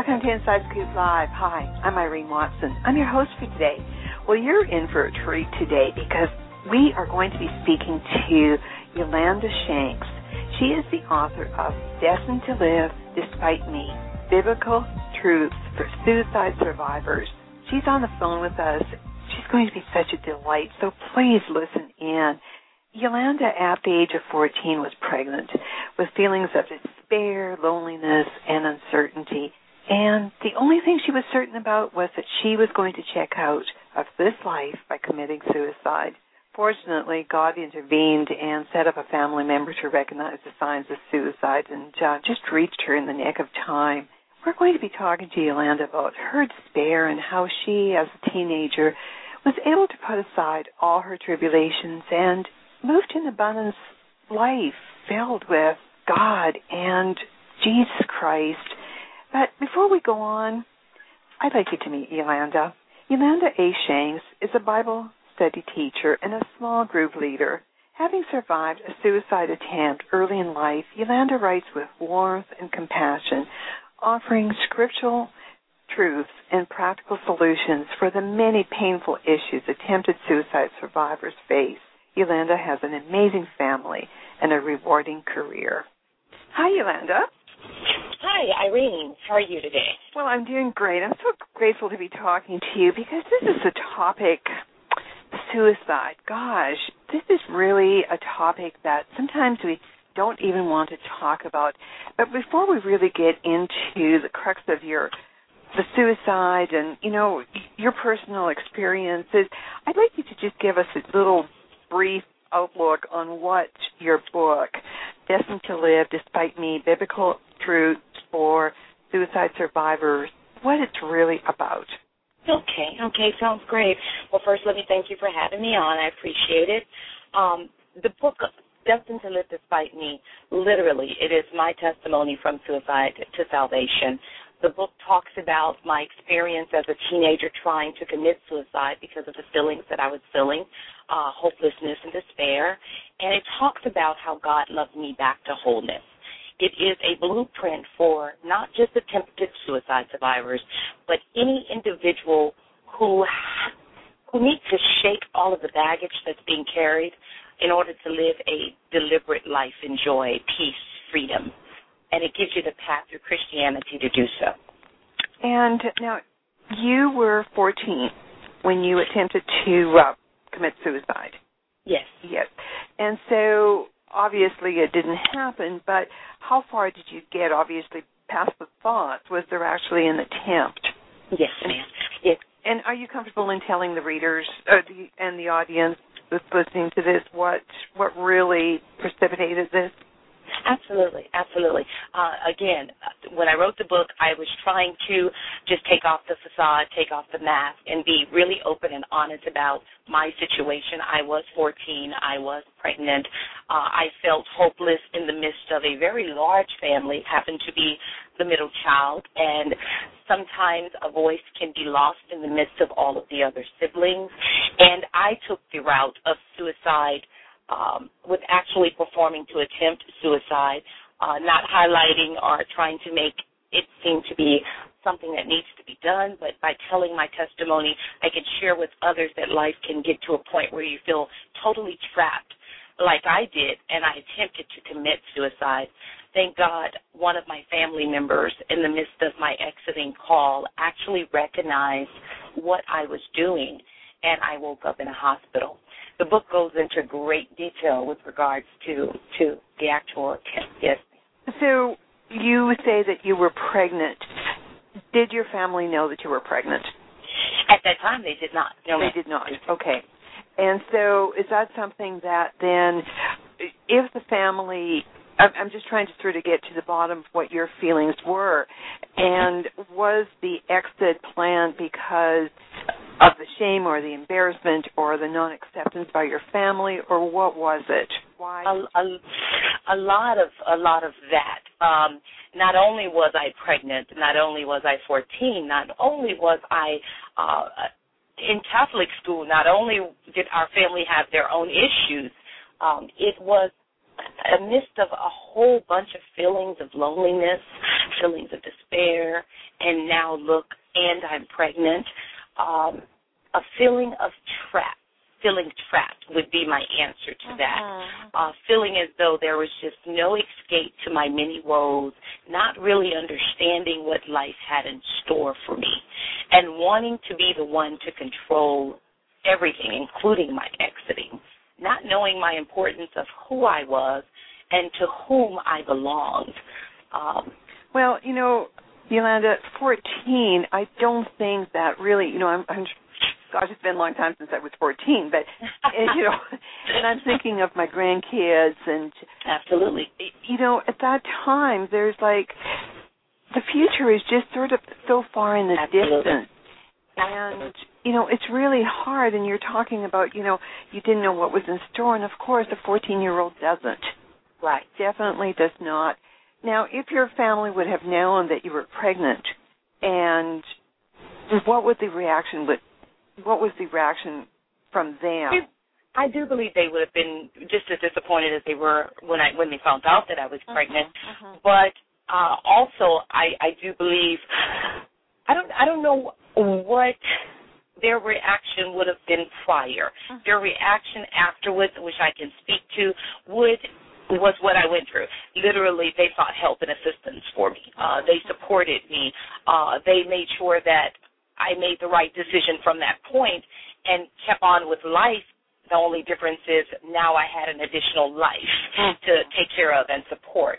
Welcome to Inside Scoop Live. Hi, I'm Irene Watson. I'm your host for today. Well, you're in for a treat today because we are going to be speaking to Yolanda Shanks. She is the author of Destined to Live Despite Me, Biblical Truths for Suicide Survivors. She's on the phone with us. She's going to be such a delight, so please listen in. Yolanda, at the age of 14, was pregnant with feelings of despair, loneliness, and uncertainty. And the only thing she was certain about was that she was going to check out of this life by committing suicide. Fortunately, God intervened and set up a family member to recognize the signs of suicide and just reached her in the nick of time. We're going to be talking to Yolanda about her despair and how she, as a teenager, was able to put aside all her tribulations and moved to an abundance life filled with God and Jesus Christ. But before we go on, I'd like you to meet Yolanda. Yolanda A. Shanks is a Bible study teacher and a small group leader. Having survived a suicide attempt early in life, Yolanda writes with warmth and compassion, offering scriptural truths and practical solutions for the many painful issues attempted suicide survivors face. Yolanda has an amazing family and a rewarding career. Hi, Yolanda. Hi, Irene. How are you today? Well, I'm doing great. I'm so grateful to be talking to you because this is a topic, suicide. Gosh, this is really a topic that sometimes we don't even want to talk about. But before we really get into the crux of the suicide and, your personal experiences, I'd like you to just give us a little brief outlook on what your book, Destined to Live Despite Me, Biblical Truths for Suicide Survivors, what it's really about. Okay, sounds great. Well, first, let me thank you for having me on. I appreciate it. The book, Destined to Live Despite Me, literally, it is my testimony from suicide to salvation. The book talks about my experience as a teenager trying to commit suicide because of the feelings that I was feeling, hopelessness and despair. And it talks about how God loved me back to wholeness. It is a blueprint for not just attempted suicide survivors, but any individual who needs to shake all of the baggage that's being carried in order to live a deliberate life in joy, peace, freedom. And it gives you the path through Christianity to do so. And now, you were 14 when you attempted to commit suicide. Yes. Yes. And so, obviously, it didn't happen, but how far did you get, obviously, past the thoughts? Was there actually an attempt? Yes, ma'am. Yes. And are you comfortable in telling the readers and the audience that's listening to this what really precipitated this? Absolutely. Again, when I wrote the book, I was trying to just take off the facade, take off the mask, and be really open and honest about my situation. I was 14. I was pregnant. I felt hopeless in the midst of a very large family, happened to be the middle child, and sometimes a voice can be lost in the midst of all of the other siblings. And I took the route of suicide with actually performing to attempt suicide, not highlighting or trying to make it seem to be something that needs to be done, but by telling my testimony, I can share with others that life can get to a point where you feel totally trapped like I did, and I attempted to commit suicide. Thank God one of my family members in the midst of my exiting call actually recognized what I was doing, and I woke up in a hospital. The book goes into great detail with regards to the actual attempt, yes. So you say that you were pregnant. Did your family know that you were pregnant? At that time, they did not. No, they did not. Okay. And so is that something that then, if the family, I'm just trying to sort of get to the bottom of what your feelings were, and was the exit planned because of the shame or the embarrassment or the non-acceptance by your family, or what was it? Why? A lot of that. Not only was I pregnant, not only was I 14, not only was I in Catholic school, not only did our family have their own issues, it was a midst of a whole bunch of feelings of loneliness, feelings of despair, and now look, and I'm pregnant. A feeling of feeling trapped would be my answer to that. Feeling as though there was just no escape to my many woes, not really understanding what life had in store for me, and wanting to be the one to control everything, including my exiting, not knowing my importance of who I was and to whom I belonged. Well, Yolanda, 14, I don't think that really, gosh, it's been a long time since I was 14, but, and I'm thinking of my grandkids and... Absolutely. At that time, there's like, the future is just sort of so far in the distance. And, it's really hard, and you're talking about, you didn't know what was in store, and of course a 14-year-old doesn't. Right. Definitely does not. Now, if your family would have known that you were pregnant, and what was the reaction from them? I do believe they would have been just as disappointed as they were when they found out that I was pregnant. But also, I do believe I don't know what their reaction would have been prior. Their reaction afterwards, which I can speak to, was what I went through. Literally, they sought help and assistance for me. They supported me. They made sure that I made the right decision from that point and kept on with life. The only difference is now I had an additional life to take care of and support.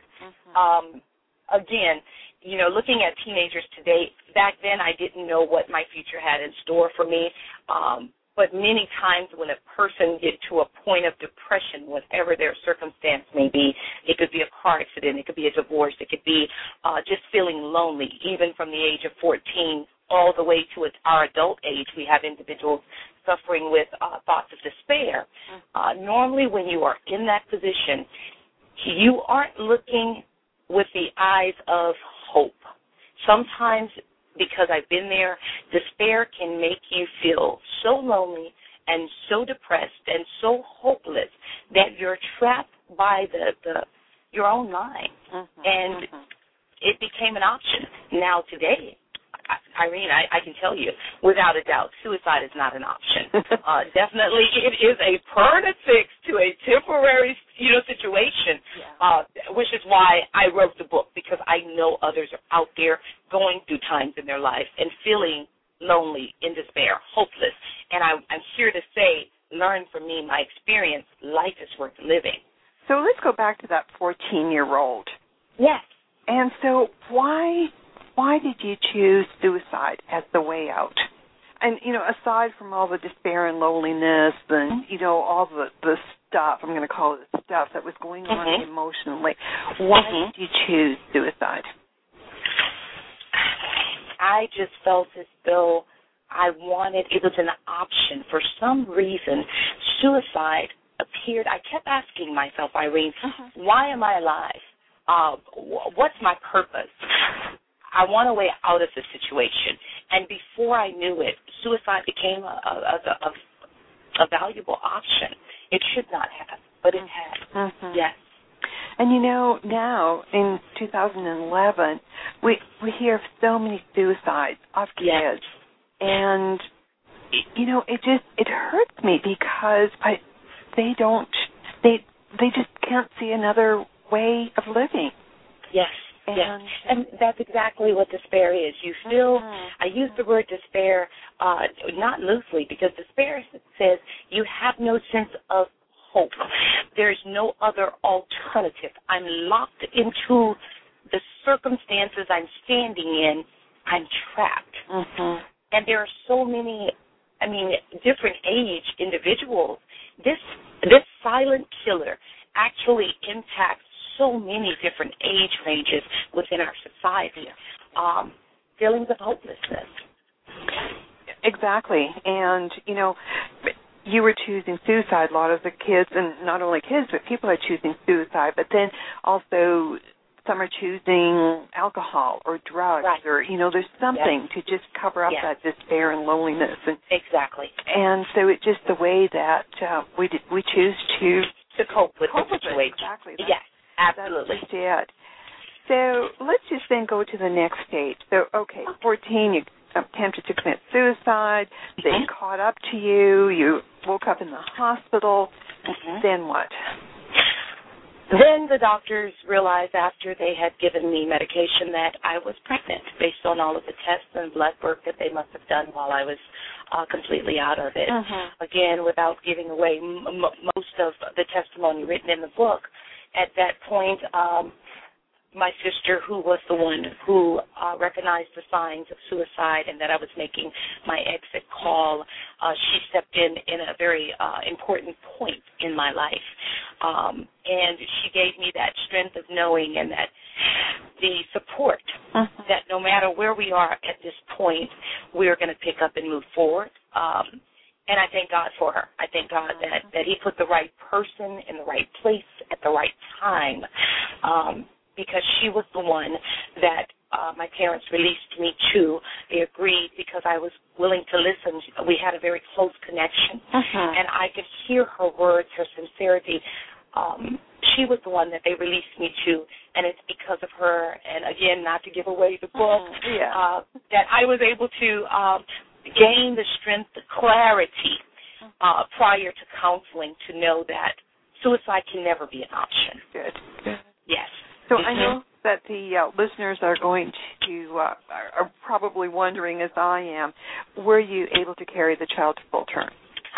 Again, looking at teenagers today, back then I didn't know what my future had in store for me. But many times when a person gets to a point of depression, whatever their circumstance may be, it could be a car accident, it could be a divorce, it could be just feeling lonely, even from the age of 14 all the way to our adult age. We have individuals suffering with thoughts of despair. Normally when you are in that position, you aren't looking with the eyes of hope. Sometimes, because I've been there, despair can make you feel so lonely and so depressed and so hopeless that you're trapped by your own mind. And it became an option. Now today, Irene, I can tell you, without a doubt, suicide is not an option. Definitely, it is a permanent fix to a temporary, situation, which is why I wrote the book, because I know others are out there going through times in their life and feeling lonely, in despair, hopeless. And I'm here to say, learn from me, my experience, life is worth living. So let's go back to that 14-year-old. Yes. And so why did you choose suicide as the way out? And, aside from all the despair and loneliness and, all the stuff, I'm going to call it stuff that was going on emotionally, why did you choose suicide? I just felt as though it was an option. For some reason, suicide appeared. I kept asking myself, Irene, why am I alive? What's my purpose? I want a way out of the situation. And before I knew it, suicide became a valuable option. It should not have, but it has. Yes. And now in 2011, we hear of so many suicides of kids. Yes. And, it hurts me because they just can't see another way of living. Yes. And that's exactly what despair is. You feel, I use the word despair not loosely, because despair says you have no sense of hope. There's no other alternative. I'm locked into the circumstances I'm standing in. I'm trapped. And there are so many, different age individuals. This silent killer actually impacts so many different age ranges within our society. Feelings of hopelessness. Exactly. And, you were choosing suicide. A lot of the kids, and not only kids, but people are choosing suicide. But then also some are choosing alcohol or drugs. Right. Or, there's something to just cover up that despair and loneliness. And, exactly. And so it's just the way that we choose to cope with the situation. Exactly. Yes. Absolutely. That's just it. So let's just then go to the next stage. So, okay, 14, you attempted to commit suicide. They caught up to you. You woke up in the hospital. Then what? Then the doctors realized after they had given me medication that I was pregnant based on all of the tests and blood work that they must have done while I was completely out of it. Again, without giving away most of the testimony written in the book, at that point, my sister, who was the one who recognized the signs of suicide and that I was making my exit call, she stepped in a very important point in my life. And she gave me that strength of knowing and that the support that no matter where we are at this point, we're going to pick up and move forward. And I thank God for her. I thank God that he put the right person in the right place at the right time. Because she was the one that my parents released me to. They agreed because I was willing to listen. We had a very close connection, and I could hear her words, her sincerity. She was the one that they released me to, and it's because of her, and again, not to give away the book, that I was able to gain the strength, the clarity prior to counseling to know that suicide can never be an option. Good. Yes. So I know that the listeners are going to are probably wondering, as I am, were you able to carry the child to full term?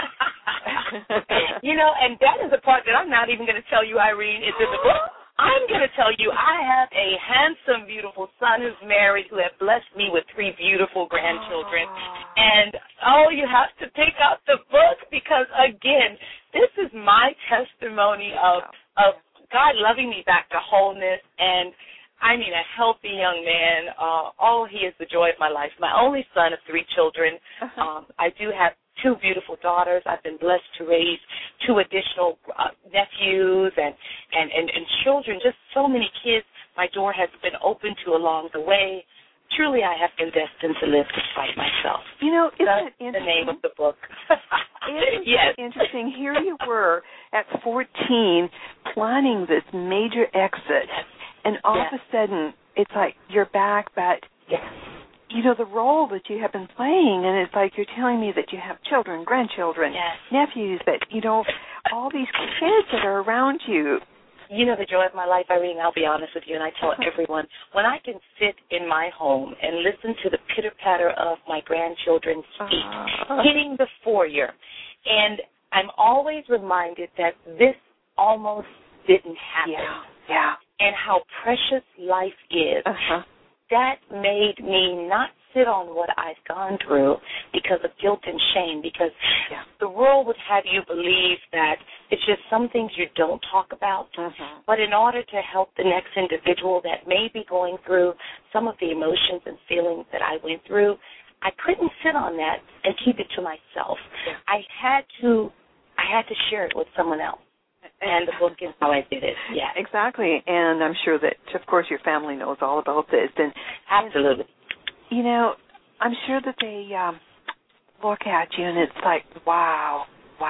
And that is a part that I'm not even going to tell you, Irene. It's in the book. I'm going to tell you I have a handsome, beautiful son who's married who has blessed me with 3 beautiful grandchildren. And, you have to pick up the book because, again, this is my testimony of God loving me back to wholeness, and I mean a healthy young man. He is the joy of my life. My only son of 3 children. I do have 2 beautiful daughters. I've been blessed to raise 2 additional nephews and children, just so many kids my door has been open to along the way. Truly, I have been destined to live despite myself. Isn't That's it interesting? The name of the book. Isn't yes. it interesting? Here you were at 14 planning this major exit, and all of a sudden it's like you're back, but the role that you have been playing, and it's like you're telling me that you have children, grandchildren, nephews, that, all these kids that are around you. The joy of my life, Irene, I'll be honest with you, and I tell everyone, when I can sit in my home and listen to the pitter-patter of my grandchildren speak, hitting the foyer, and I'm always reminded that this almost didn't happen. And how precious life is. That made me not sit on what I've gone through because of guilt and shame, because the world would have you believe that it's just some things you don't talk about. But in order to help the next individual that may be going through some of the emotions and feelings that I went through, I couldn't sit on that and keep it to myself. I had to share it with someone else. And the book is how I did it. Yeah, exactly. And I'm sure that, of course, your family knows all about this. And absolutely. I'm sure that they look at you and it's like, wow.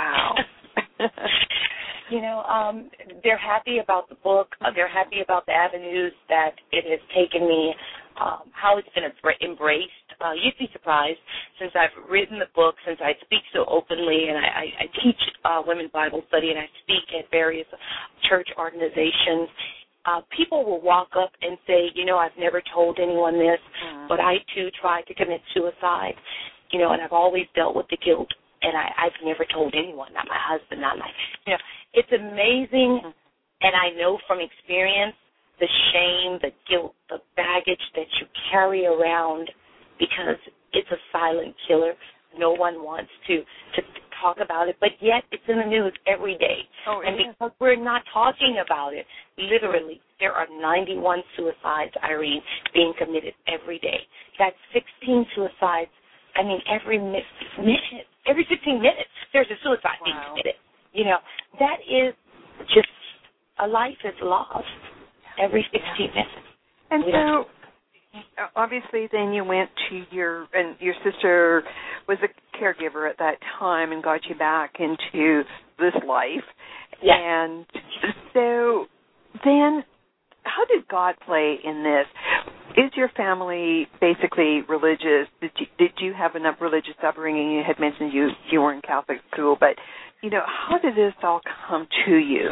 They're happy about the book. They're happy about the avenues that it has taken me, how it's been embraced. You'd be surprised, since I've written the book, since I speak so openly, and I teach women's Bible study, and I speak at various church organizations. People will walk up and say, I've never told anyone this, but I, too, tried to commit suicide, and I've always dealt with the guilt, and I've never told anyone, not my husband, not my, it's amazing, and I know from experience the shame, the guilt, the baggage that you carry around, because it's a silent killer. No one wants to talk about it, but yet it's in the news every day. And because we're not talking about it, literally, there are 91 suicides, Irene, being committed every day. That's 16 suicides. I mean, every minute, every 15 minutes, there's a suicide being committed. That is just a life is lost every 16 minutes. And so, obviously, then you went to your sister was a caregiver at that time and got you back into this life. Yes. And so then how did God play in this? Is your family basically religious? Did you have enough religious upbringing? You had mentioned you were in Catholic school, but, how did this all come to you?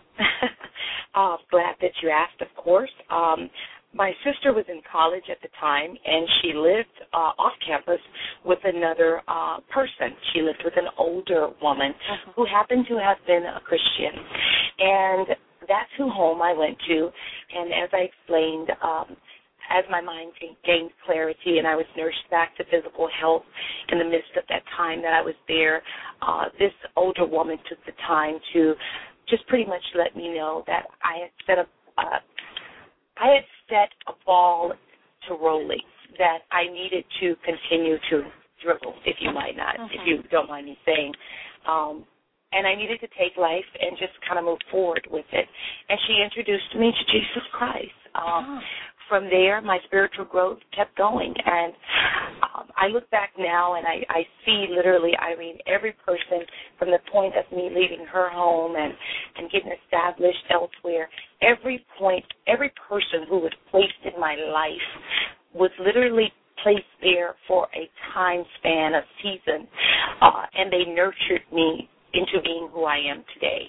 Glad that you asked, of course. My sister was in college at the time, and she lived off campus with another person. She lived with an older woman who happened to have been a Christian. And that's who home I went to. And as I explained, as my mind gained clarity and I was nursed back to physical health in the midst of that time that I was there, this older woman took the time to just pretty much let me know that I had set a ball to rolling, that I needed to continue to dribble, if you don't mind me saying. And I needed to take life and just kind of move forward with it. And she introduced me to Jesus Christ. From there, my spiritual growth kept going. And I look back now and I see literally, Irene, every person from the point of me leaving her home and getting established elsewhere, every person who was placed in my life was literally placed there for a time span, a season, and they nurtured me into being who I am today.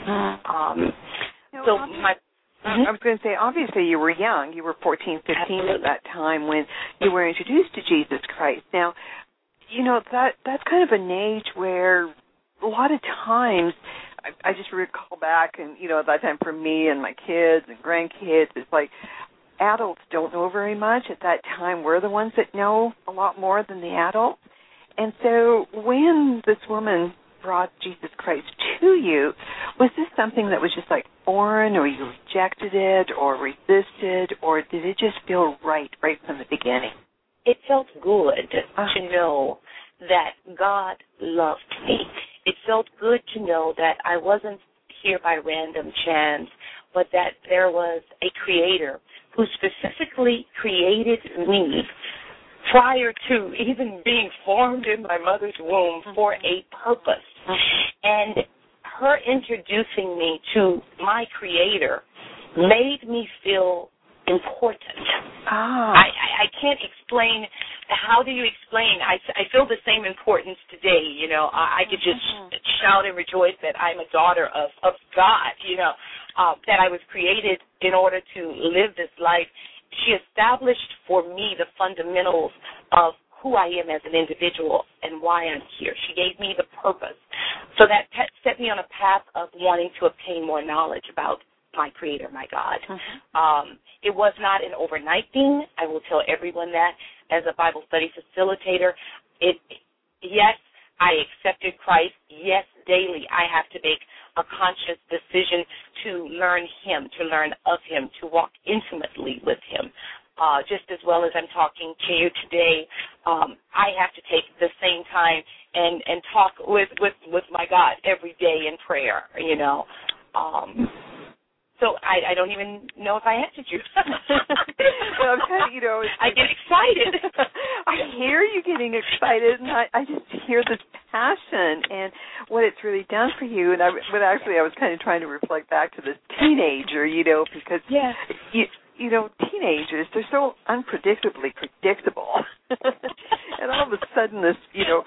I was going to say, obviously you were young. You were 14, 15 Absolutely. at that time when you were introduced to Jesus Christ. Now, that's kind of an age where a lot of times, I just recall back, and, at that time for me and my kids and grandkids, it's like adults don't know very much. At that time, we're the ones that know a lot more than the adults. And so when this woman brought Jesus Christ to you, was this something that was just like foreign, or you rejected it or resisted, or did it just feel right from the beginning? It felt good to know that God loved me. It felt good to know that I wasn't here by random chance, but that there was a creator who specifically created me prior to even being formed in my mother's womb for a purpose. And her introducing me to my creator made me feel important. I can't explain. How do you explain? I feel the same importance today. I could just shout and rejoice that I'm a daughter of God, that I was created in order to live this life. She established for me the fundamentals of who I am as an individual and why I'm here. She gave me the purpose. So that set me on a path of wanting to obtain more knowledge about my Creator, my God. It was not an overnight thing. I will tell everyone that as a Bible study facilitator. Yes, I accepted Christ. Yes, daily I have to make a conscious decision to learn Him, to learn of Him, to walk intimately with Him. Just as well as I'm talking to you today, I have to take the same time and talk with my God every day in prayer, So I don't even know if I answered you. Well, I'm kind of, I get excited. I hear you getting excited, and I just hear this passion and what it's really done for you. And I was kind of trying to reflect back to this teenager, because teenagers, they're so unpredictably predictable. And all of a sudden this,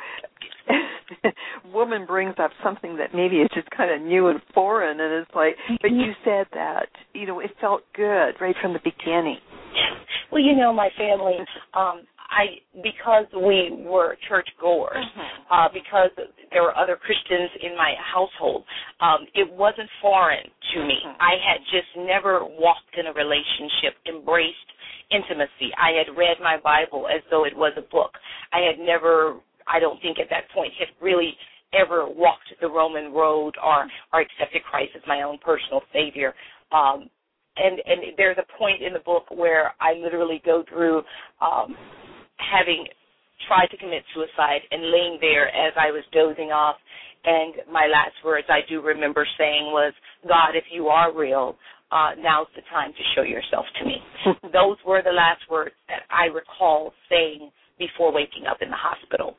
woman brings up something that maybe is just kind of new and foreign, and it's like, but you said that, it felt good right from the beginning. Well, my family, because we were church goers, because there were other Christians in my household, it wasn't foreign to me. I had just never walked in a relationship, embraced intimacy. I had read my Bible as though it was a book. I had never, I don't think at that point, had really ever walked the Roman road or accepted Christ as my own personal Savior. And there's a point in the book where I literally go through having tried to commit suicide and laying there as I was dozing off. And my last words I do remember saying was, God, if you are real, now's the time to show yourself to me. Those were the last words that I recall saying before waking up in the hospital.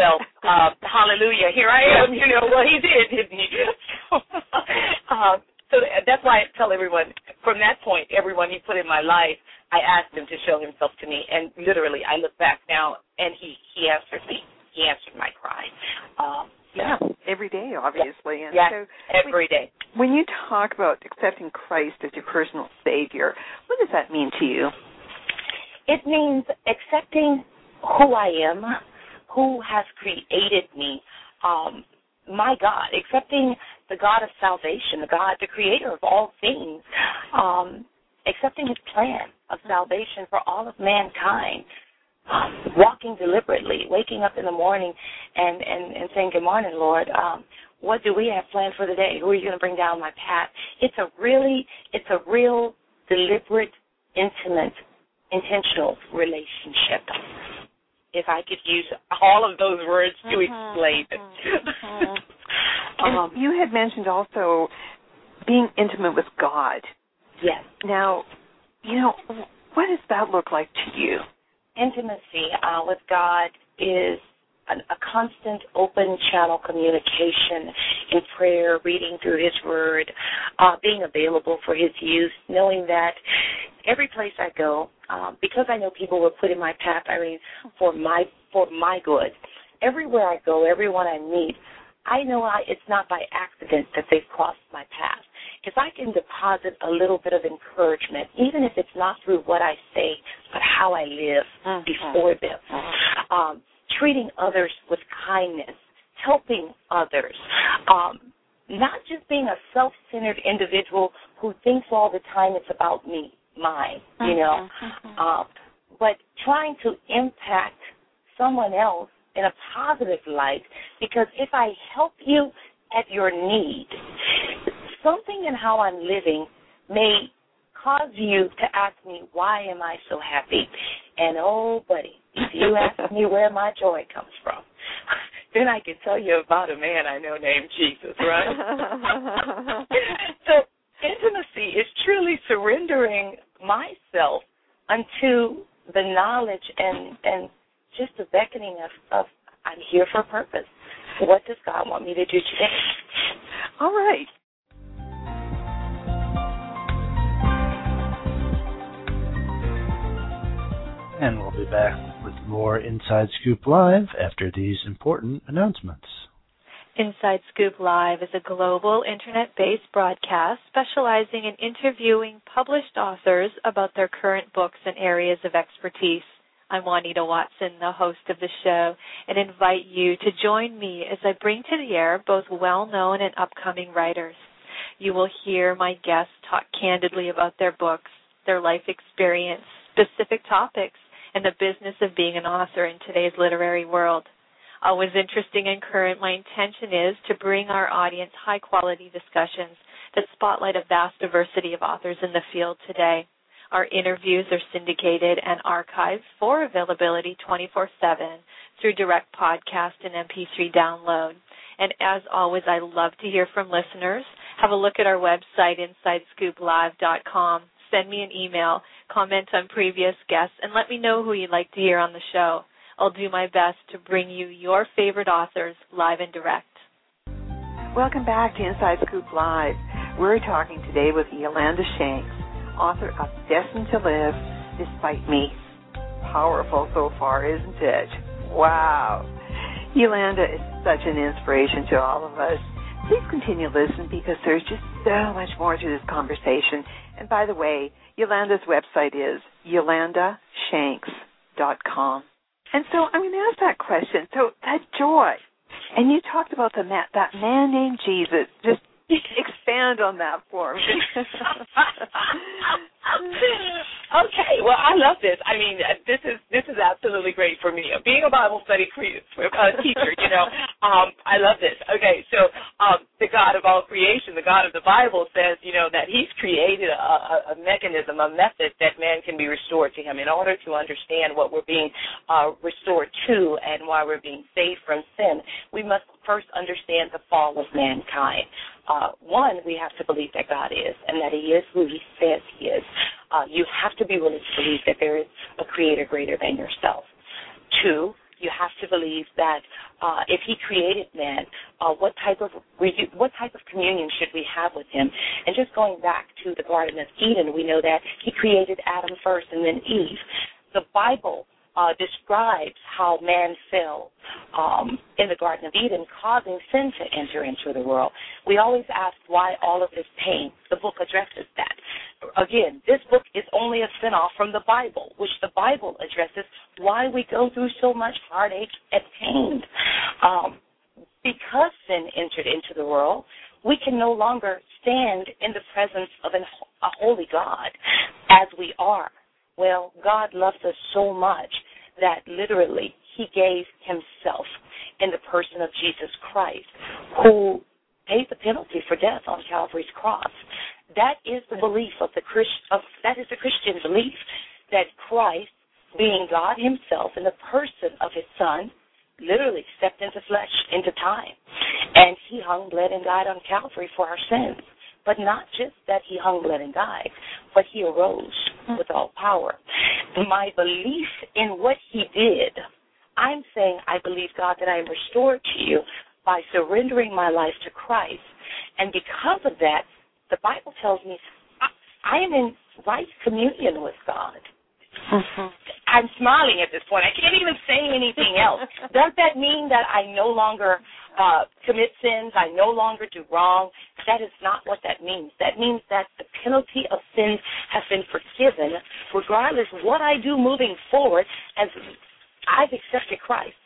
Hallelujah, here I am, well, he did, didn't he? So that's why I tell everyone, from that point, everyone he put in my life, I asked him to show himself to me. And literally, I look back now, and he answered me. He answered my cry. Yeah, every day, obviously. Yeah, and yeah, so every day. When you talk about accepting Christ as your personal Savior, what does that mean to you? It means accepting who I am, who has created me, my God, accepting the God of salvation, the creator of all things, accepting his plan of salvation for all of mankind. Walking deliberately, waking up in the morning and saying, good morning, Lord. What do we have planned for the day? Who are you going to bring down my path? It's a real, deliberate, intimate, intentional relationship. If I could use all of those words to explain it. And you had mentioned also being intimate with God. Yes. Now, what does that look like to you? Intimacy with God is a constant open channel communication in prayer, reading through his word, being available for his use, knowing that every place I go, because I know people were put in my path, for my good. Everywhere I go, everyone I meet, I know it's not by accident that they've crossed my path. If I can deposit a little bit of encouragement, even if it's not through what I say, but how I live before them, treating others with kindness, helping others, not just being a self-centered individual who thinks all the time it's about me, mine, but trying to impact someone else in a positive light, because if I help you at your need, something in how I'm living may cause you to ask me, why am I so happy? And, oh, buddy, if you ask me where my joy comes from, then I can tell you about a man I know named Jesus, right? So intimacy is truly surrendering myself unto the knowledge and just the beckoning of I'm here for a purpose. What does God want me to do today? All right. And we'll be back with more Inside Scoop Live after these important announcements. Inside Scoop Live is a global internet-based broadcast specializing in interviewing published authors about their current books and areas of expertise. I'm Juanita Watson, the host of the show, and invite you to join me as I bring to the air both well-known and upcoming writers. You will hear my guests talk candidly about their books, their life experience, specific topics, and the business of being an author in today's literary world. Always interesting and current, my intention is to bring our audience high-quality discussions that spotlight a vast diversity of authors in the field today. Our interviews are syndicated and archived for availability 24/7 through direct podcast and MP3 download. And as always, I love to hear from listeners. Have a look at our website, InsideScoopLive.com. Send me an email, comment on previous guests, and let me know who you'd like to hear on the show. I'll do my best to bring you your favorite authors live and direct. Welcome back to Inside Scoop Live. We're talking today with Yolanda Shanks, author of Destined to Live Despite Me. Powerful so far, isn't it? Wow. Yolanda is such an inspiration to all of us. Please continue listening because there's just so much more to this conversation. And by the way, Yolanda's website is yolandashanks.com. And so I'm going to ask that question. So that joy, and you talked about that man named Jesus. Just expand on that for me. Okay, well, I love this. I mean, this is absolutely great for me. Being a Bible study teacher, I love this. Okay, so the God of all creation, the God of the Bible says, that he's created a mechanism, a method that man can be restored to him. In order to understand what we're being restored to and why we're being saved from sin, we must first understand the fall of mankind. One, we have to believe that God is and that he is who he says he is. You have to be willing to believe that there is a creator greater than yourself. Two, you have to believe that if he created man, what type of communion should we have with him? And just going back to the Garden of Eden, we know that he created Adam first and then Eve. The Bible describes how man fell in the Garden of Eden, causing sin to enter into the world. We always ask why all of this pain. The book addresses that. Again, this book is only a spin-off from the Bible, which the Bible addresses why we go through so much heartache and pain. Because sin entered into the world, we can no longer stand in the presence of a holy God as we are. Well, God loves us so much that literally he gave himself in the person of Jesus Christ, who paid the penalty for death on Calvary's cross. That is the belief of the Christian belief, that Christ, being God himself in the person of his Son, literally stepped into flesh, into time, and he hung, bled, and died on Calvary for our sins. But not just that he hung, bled, and died, but he arose with all power. My belief in what he did, I'm saying I believe, God, that I am restored to you by surrendering my life to Christ. And because of that, the Bible tells me I am in right communion with God. Mm-hmm. I'm smiling at this point. I can't even say anything else. Does that mean that I no longer commit sins? I no longer do wrong? That is not what that means. That means that the penalty of sins has been forgiven, regardless of what I do moving forward, as I've accepted Christ.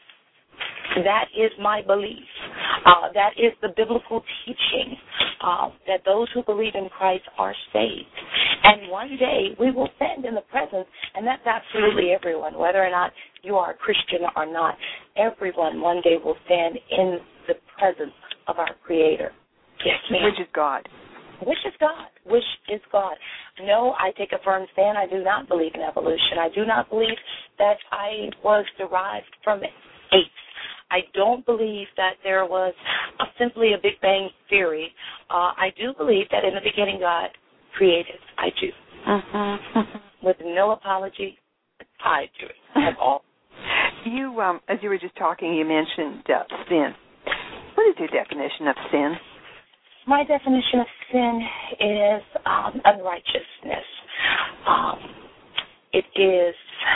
That is my belief. That is the biblical teaching, that those who believe in Christ are saved. And one day we will stand in the presence, and that's absolutely everyone, whether or not you are a Christian or not. Everyone one day will stand in the presence of our Creator. Yes, ma'am. Which is God. Which is God. Which is God. No, I take a firm stand. I do not believe in evolution. I do not believe that I was derived from apes. I don't believe that there was simply a Big Bang theory. I do believe that in the beginning God created. I do. Mm-hmm. With no apology, I do it at all. You, as you were just talking, you mentioned sin. What is your definition of sin? My definition of sin is unrighteousness. It is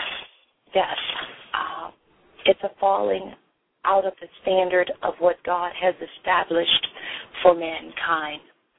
death. It's a falling out of the standard of what God has established for mankind.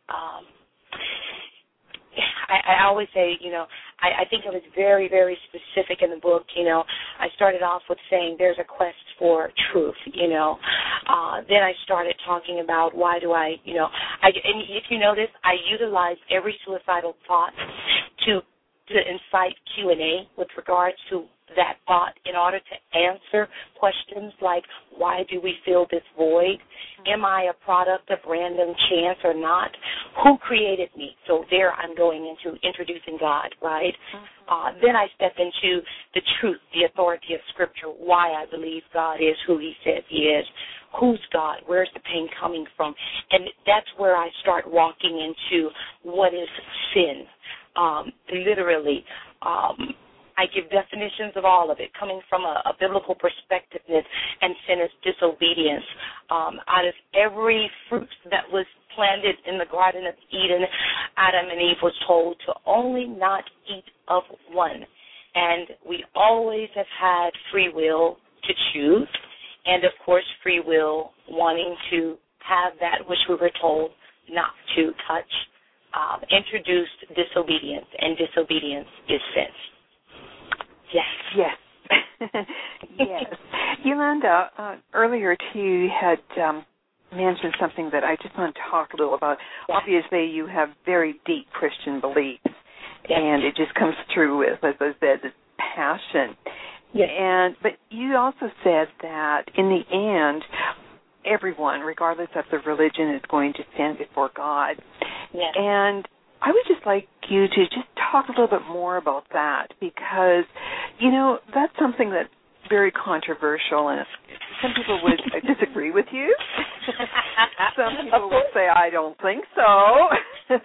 I always say, I think I was very, very specific in the book. I started off with saying there's a quest for truth, Then I started talking about why do and if you notice, I utilize every suicidal thought to incite Q&A with regards to that thought in order to answer questions like, why do we feel this void? Am I a product of random chance or not? Who created me? So there I'm going into introducing God, right? Then I step into the truth, the authority of Scripture, why I believe God is who he says he is. Who's God? Where's the pain coming from? And that's where I start walking into what is sin. Literally, I give definitions of all of it, coming from a biblical perspective, and sin is disobedience. Out of every fruit that was planted in the Garden of Eden, Adam and Eve was told to only not eat of one. And we always have had free will to choose, and, of course, free will wanting to have that which we were told not to touch. Introduced disobedience, and disobedience is sin. Yes. Yes. Yolanda, earlier too, you had mentioned something that I just want to talk a little about. Yes. Obviously, you have very deep Christian beliefs, yes, and it just comes through with, as I said, this passion. Yes. But you also said that in the end, everyone, regardless of their religion, is going to stand before God. Yes. And I would just like you to just talk a little bit more about that, because, that's something that's very controversial, and some people would disagree with you. Some people will say, I don't think so.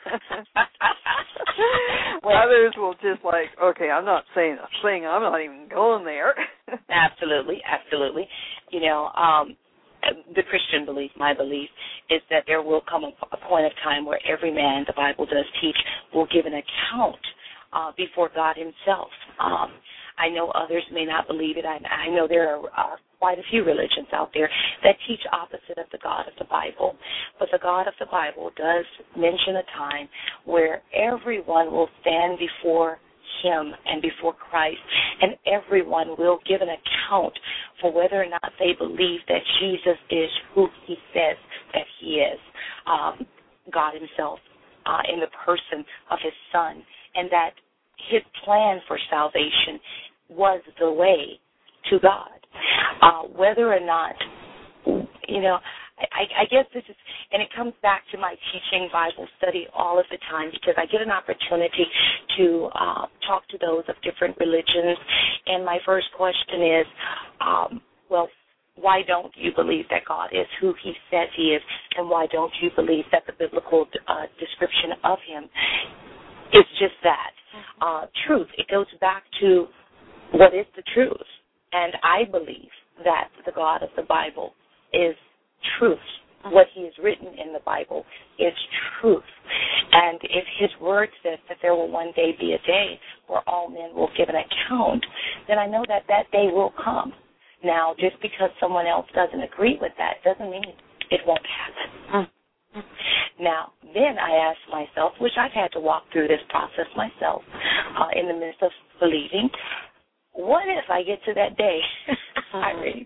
Others will just okay, I'm not saying a thing. I'm not even going there. Absolutely, absolutely. You know, the Christian belief, my belief, is that there will come a point of time where every man, the Bible does teach, will give an account before God himself. I know others may not believe it. I know there are quite a few religions out there that teach opposite of the God of the Bible. But the God of the Bible does mention a time where everyone will stand before him and before Christ, and everyone will give an account for whether or not they believe that Jesus is who he says that he is, God himself, in the person of his Son, and that his plan for salvation was the way to God. Whether or not, you know, I guess this is, and it comes back to my teaching Bible study all of the time, because I get an opportunity to talk to those of different religions, and my first question is, well, why don't you believe that God is who he says he is, and why don't you believe that the biblical description of him is just that? Truth. It goes back to what is the truth, and I believe that the God of the Bible is truth. What he has written in the Bible is truth. And if his word says that there will one day be a day where all men will give an account, then I know that that day will come. Now, just because someone else doesn't agree with that doesn't mean it won't happen. Now, then I ask myself, which I've had to walk through this process myself in the midst of believing, what if I get to that day, Irene?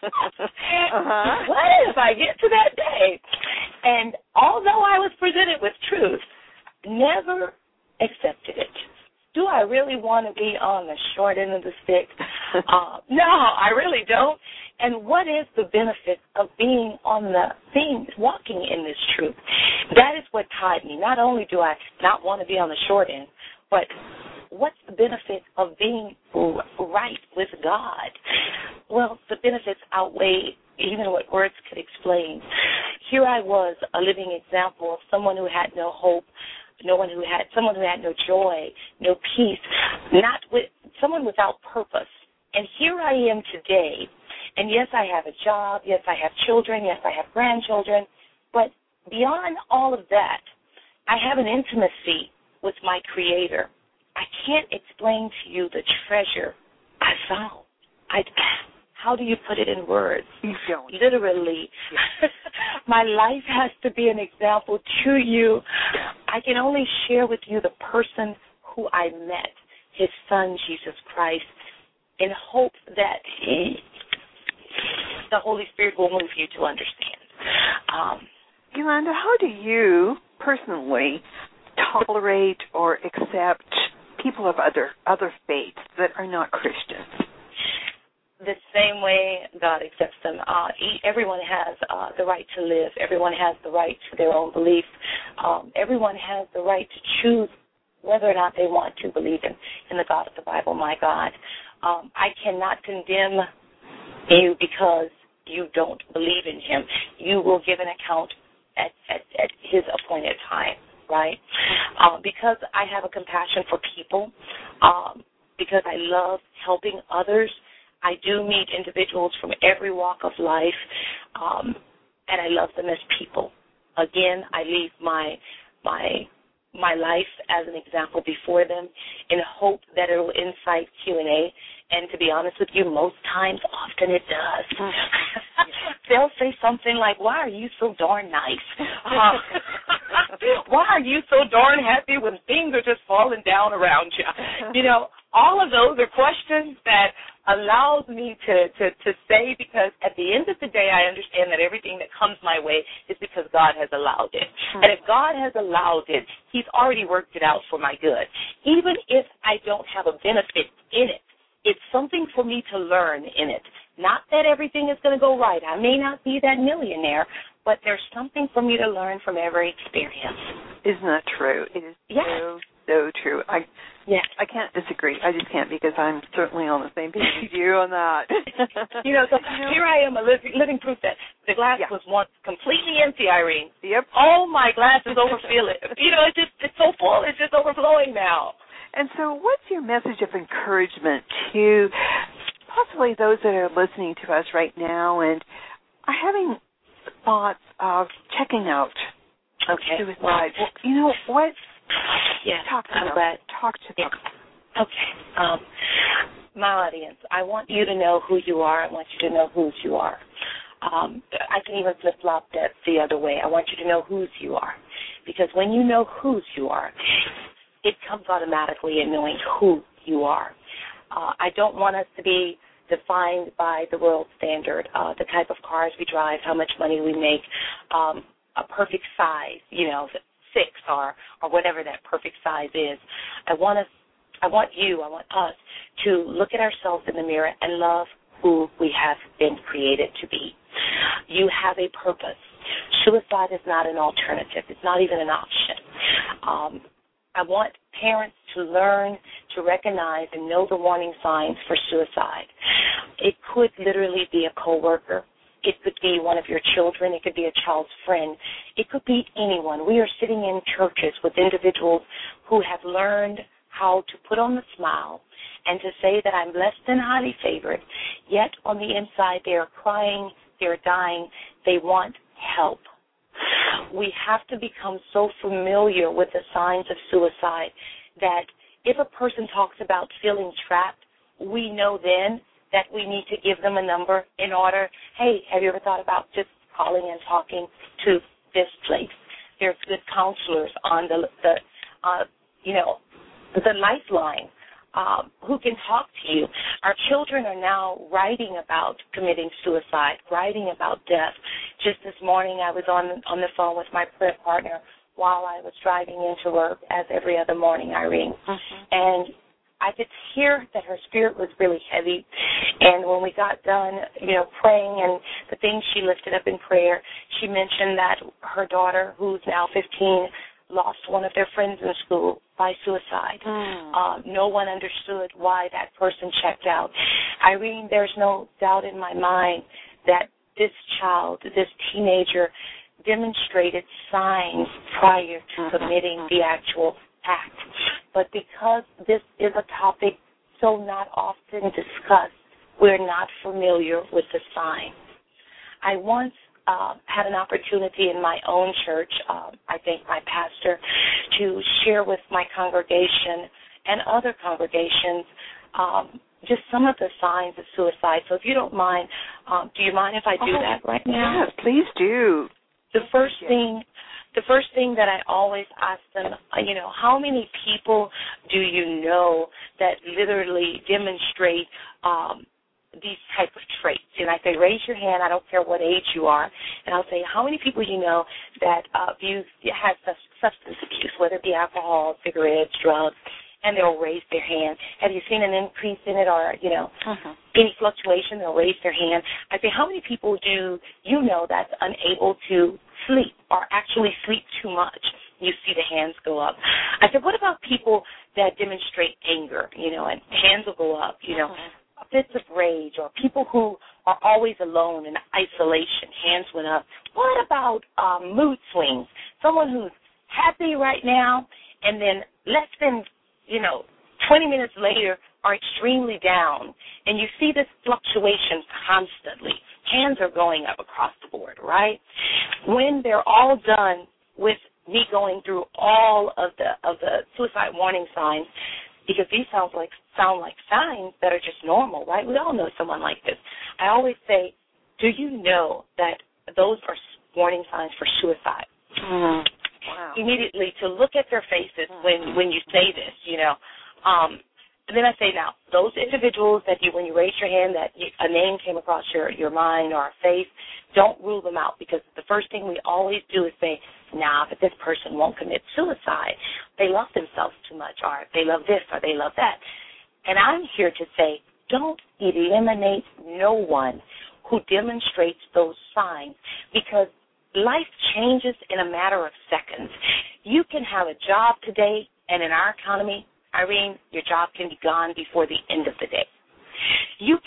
What if I get to that day? And although I was presented with truth, never accepted it. Do I really want to be on the short end of the stick? No, I really don't. And what is the benefit of being walking in this truth? That is what tied me. Not only do I not want to be on the short end, but what's the benefit of being right with God? Well, the benefits outweigh even what words could explain. Here I was, a living example of someone who had no hope, someone who had no joy, no peace, someone without purpose. And here I am today, and yes, I have a job, yes, I have children, yes, I have grandchildren, but beyond all of that, I have an intimacy with my Creator. I can't explain to you the treasure I found. How do you put it in words? You don't. Literally. Yeah. My life has to be an example to you. I can only share with you the person who I met, his Son, Jesus Christ, in hope that the Holy Spirit will move you to understand. Yolanda, how do you personally tolerate or accept people of other faiths that are not Christians? The same way God accepts them. Everyone has the right to live. Everyone has the right to their own belief. Everyone has the right to choose whether or not they want to believe in the God of the Bible, my God. I cannot condemn you because you don't believe in him. You will give an account at his appointed time, right? Because I have a compassion for people, because I love helping others, I do meet individuals from every walk of life, and I love them as people. Again, I leave my life as an example before them in hope that it will incite Q&A. And to be honest with you, most times, often it does. They'll say something like, why are you so darn nice? Why are you so darn happy when things are just falling down around you? You know, all of those are questions that allows me to say, because at the end of the day, I understand that everything that comes my way is because God has allowed it. And if God has allowed it, he's already worked it out for my good. Even if I don't have a benefit in it, it's something for me to learn in it. Not that everything is going to go right. I may not be that millionaire, but there's something for me to learn from every experience. Isn't that true? It is so true. I can't disagree. I just can't, because I'm certainly on the same page as you on that. So here I am, a living proof that the glass was once completely empty, Irene. Yep. Oh, my glass is overfilling. It's so full, it's just overflowing now. And so what's your message of encouragement to possibly those that are listening to us right now and are having thoughts of checking out suicide. Well, you know what? Yes, Talk to I'm them. glad. Talk to them. Okay. My audience, I want you to know who you are. I want you to know whose you are. I can even flip-flop that the other way. I want you to know whose you are. Because when you know whose you are, it comes automatically in knowing who you are. I don't want us to be defined by the world standard, the type of cars we drive, how much money we make, a perfect size, 6 or whatever that perfect size is. I want us to look at ourselves in the mirror and love who we have been created to be. You have a purpose. Suicide is not an alternative. It's not even an option. I want parents to learn to recognize and know the warning signs for suicide. It could literally be a coworker. It could be one of your children. It could be a child's friend. It could be anyone. We are sitting in churches with individuals who have learned how to put on the smile and to say that I'm less than highly favored, yet on the inside they are crying, they're dying, they want help. We have to become so familiar with the signs of suicide that if a person talks about feeling trapped, we know then that we need to give them a number in order, hey, have you ever thought about just calling and talking to this place? There's good counselors on the lifeline who can talk to you. Our children are now writing about committing suicide, writing about death. Just this morning I was on the phone with my prayer partner while I was driving into work, as every other morning, Irene. And I could hear that her spirit was really heavy. And when we got done, praying and the things she lifted up in prayer, she mentioned that her daughter, who's now 15, lost one of their friends in school by suicide. No one understood why that person checked out. Irene, there's no doubt in my mind that this child, this teenager, demonstrated signs prior to committing the actual act. But because this is a topic so not often discussed, we're not familiar with the signs. I once had an opportunity in my own church, I thank my pastor, to share with my congregation and other congregations just some of the signs of suicide. So if you don't mind, do you mind if I do that right now? Yes, please do. The first thing that I always ask them, how many people do you know that literally demonstrate these type of traits? And I say, raise your hand. I don't care what age you are. And I'll say, how many people you know that have substance abuse, whether it be alcohol, cigarettes, drugs, and they'll raise their hand. Have you seen an increase in it or, any fluctuation? They'll raise their hand. I say, how many people do you know that's unable to sleep or actually sleep too much? You see the hands go up. I said, what about people that demonstrate anger, and hands will go up, fits of rage, or people who are always alone in isolation, hands went up. What about mood swings? Someone who's happy right now and then less than 20 minutes later are extremely down, and you see this fluctuation constantly. Hands are going up across the board, right? When they're all done with me going through all of the suicide warning signs, because these sound like signs that are just normal, right? We all know someone like this. I always say, do you know that those are warning signs for suicide? Wow. Immediately to look at their faces when you say this, and then I say, now, those individuals that when you raise your hand, that a name came across your mind or a face, don't rule them out, because the first thing we always do is say, but this person won't commit suicide. They love themselves too much, or they love this, or they love that. And I'm here to say, don't eliminate no one who demonstrates those signs, because life changes in a matter of seconds. You can have a job today, and in our economy, Irene, your job can be gone before the end of the day. Your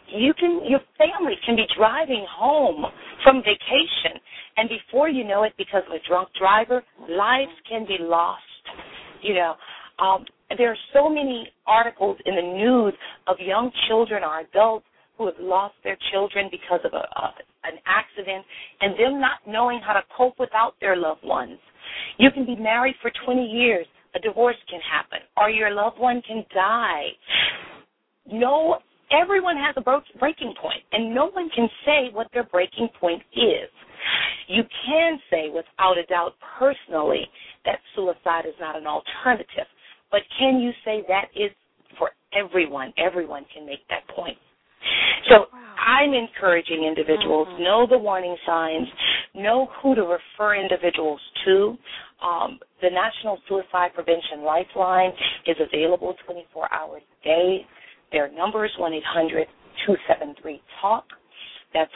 family can be driving home from vacation, and before you know it, because of a drunk driver, lives can be lost. There are so many articles in the news of young children or adults who have lost their children because of an accident and them not knowing how to cope without their loved ones. You can be married for 20 years. A divorce can happen, or your loved one can die. No, everyone has a breaking point, and no one can say what their breaking point is. You can say without a doubt personally that suicide is not an alternative, but can you say that is for everyone? Everyone can make that point. So I'm encouraging individuals, know the warning signs, know who to refer individuals to. The National Suicide Prevention Lifeline is available 24 hours a day. Their number is 1-800-273-TALK. That's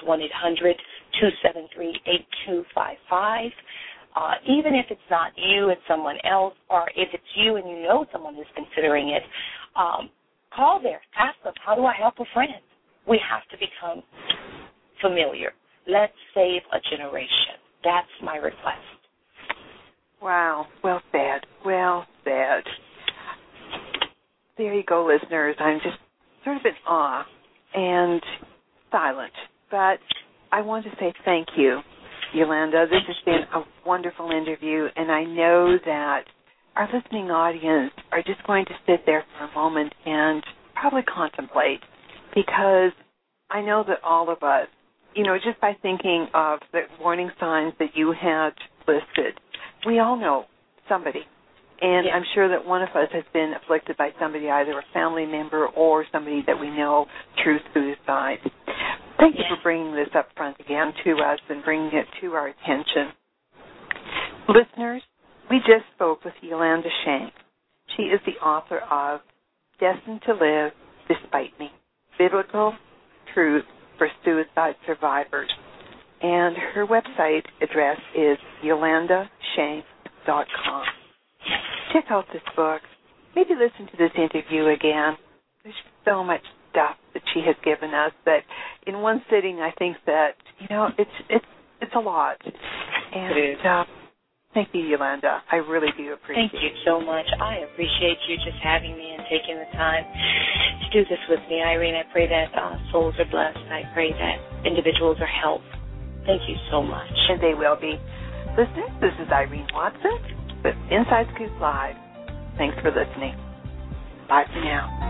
1-800-273-8255. Even if it's not you, it's someone else, or if it's you and you know someone who's considering it, call there. Ask them, how do I help a friend? We have to become familiar. Let's save a generation. That's my request. Wow. Well said. Well said. There you go, listeners. I'm just sort of in awe and silent. But I want to say thank you, Yolanda. This has been a wonderful interview, and I know that our listening audience are just going to sit there for a moment and probably contemplate, because I know that all of us, just by thinking of the warning signs that you had listed, we all know somebody. And I'm sure that one of us has been afflicted by somebody, either a family member or somebody that we know through suicide. Thank you for bringing this up front again to us and bringing it to our attention. Listeners, we just spoke with Yolanda Shanks. She is the author of Destined to Live Despite Me, Biblical Truth for Suicide Survivors. And her website address is yolandashanks.com. Check out this book. Maybe listen to this interview again. There's so much stuff that she has given us that in one sitting I think that, it's a lot. And thank you, Yolanda. I really do appreciate it. Thank you so much. I appreciate you just having me and taking the time to do this with me, Irene. I pray that souls are blessed. I pray that individuals are helped. Thank you so much. And they will be. Listeners, this is Irene Watson with Inside Scoop Live. Thanks for listening. Bye for now.